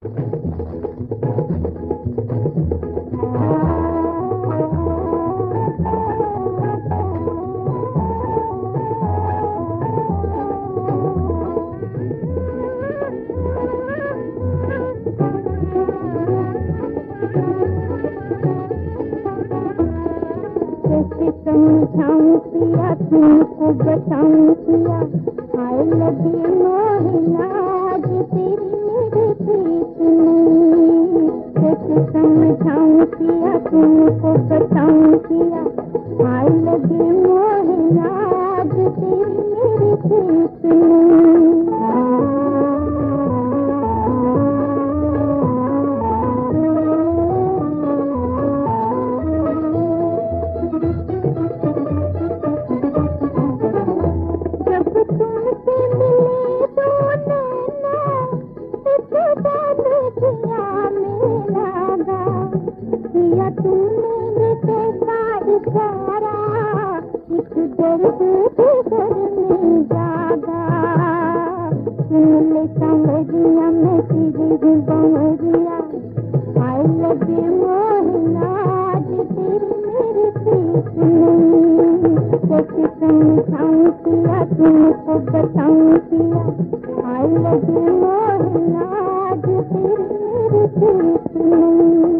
समझाऊं पिया तुमको बताऊं पिया, हाय लगी मोहना आज तेरी मेरी प्रीत नहीं। कैसे समझाऊं पिया तुमको बताऊं पिया, हाय लगी मोहना आज तेरी मेरी प्रीत नहीं। समझिया मैं तेरी बमरिया, हाय लगे मोहना आज तेरी मेरी प्रीत नहीं। कैसे समझाऊं पिया तुमको बताऊं पिया, हाय लगे मोहना आज तेरी मेरी प्रीत नहीं।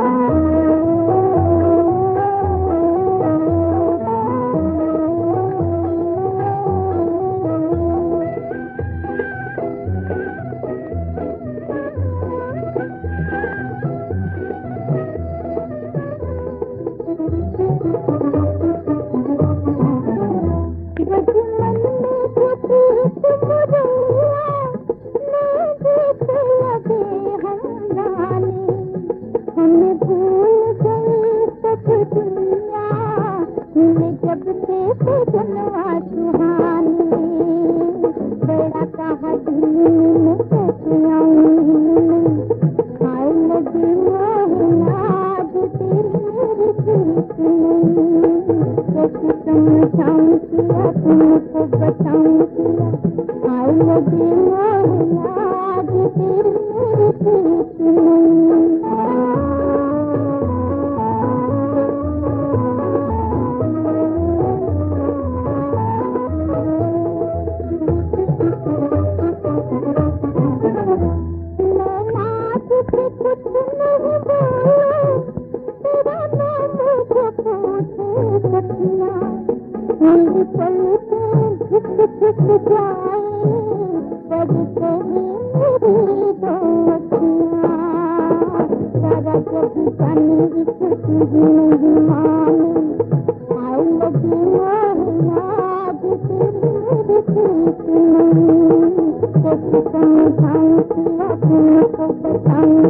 जब से जनवा सुहानी, बड़ा कहा दिल में कैसे आऊं, हाय लगी मोहना आज तेरी मेरी प्रीत नहीं। कैसे समझाऊं पिया तुमको बताऊं पिया, हाय लगी मोहना आज तेरी मेरी प्रीत नहीं। मेरी पलकें झुक जाए पर तेरी मेरी दो अखियाँ, सारा जग जाने इस तुझी नहीं माने, हाय लगी मोहना आज तेरी मेरी प्रीत नहीं। कैसे समझाऊं पिया तुमको बताऊं